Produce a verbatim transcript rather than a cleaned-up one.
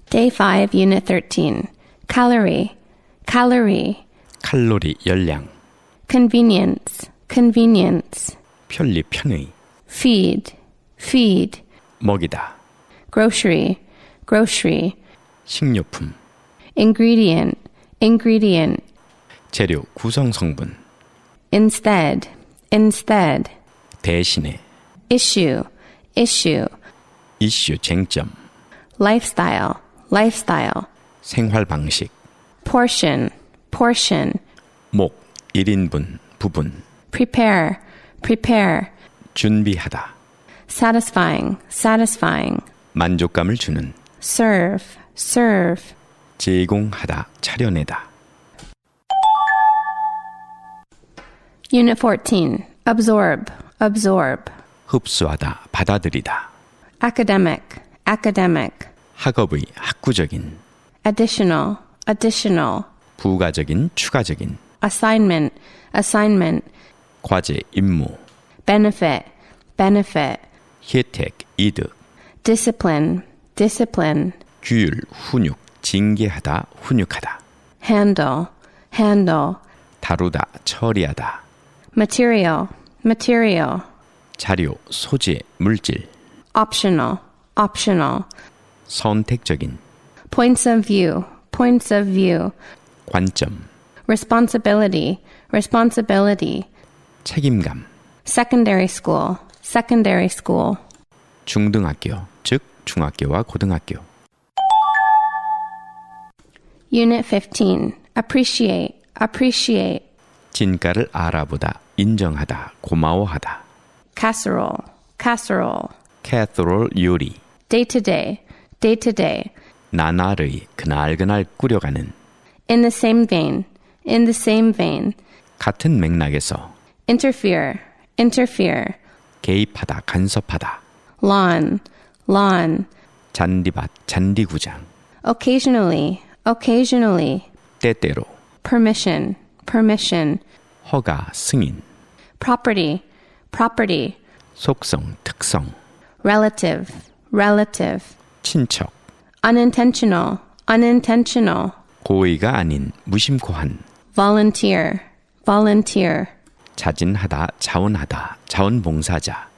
Day five, Unit thirteen. Calorie, calorie. 칼로리 열량, Convenience, convenience. 편리 편의, Feed, feed. 먹이다, Grocery, grocery. 식료품, Ingredient, ingredient. 재료 구성 성분, Instead, instead. 대신에, Issue, issue. 이슈 쟁점, Lifestyle, lifestyle. 생활 방식, Portion, portion. 목, 일 인분, 부분, Prepare, prepare. 준비하다, Satisfying, satisfying. 만족감을 주는, Serve, serve. 제공하다, 차려내다. Unit fourteen. Absorb, absorb. 흡수하다, 받아들이다. Academic, academic. 학업의 학구적인, Additional, additional. 부가적인, 추가적인. Assignment, assignment. 과제, 임무. Benefit, benefit. 혜택, 이득. Discipline, discipline. 규율, 훈육. 징계하다, 훈육하다. Handle, handle. 다루다, 처리하다. Material, material. 자료, 소재, 물질. Optional, optional. 선택적인. Points of view, points of view. 관점. Responsibility, responsibility. 책임감. Secondary school, secondary school. 중등학교, 즉 중학교와 고등학교. Unit fifteen. Appreciate, appreciate. 진가를 알아보다, 인정하다, 고마워하다. Casserole, casserole. 캐서롤 요리. Day to day, day to day. 나날의 그날그날 꾸려가는. In the same vein, in the same vein. 같은 맥락에서. Interfere, interfere. 개입하다, 간섭하다. Lawn, lawn. 잔디밭, 잔디구장. Occasionally, occasionally. 때때로. Permission, permission. 허가, 승인. Property, property. 속성, 특성. Relative, relative. 친척. Unintentional, unintentional. 고의가 아닌 무심코한. Volunteer, volunteer. 자진하다, 자원하다, 자원봉사자.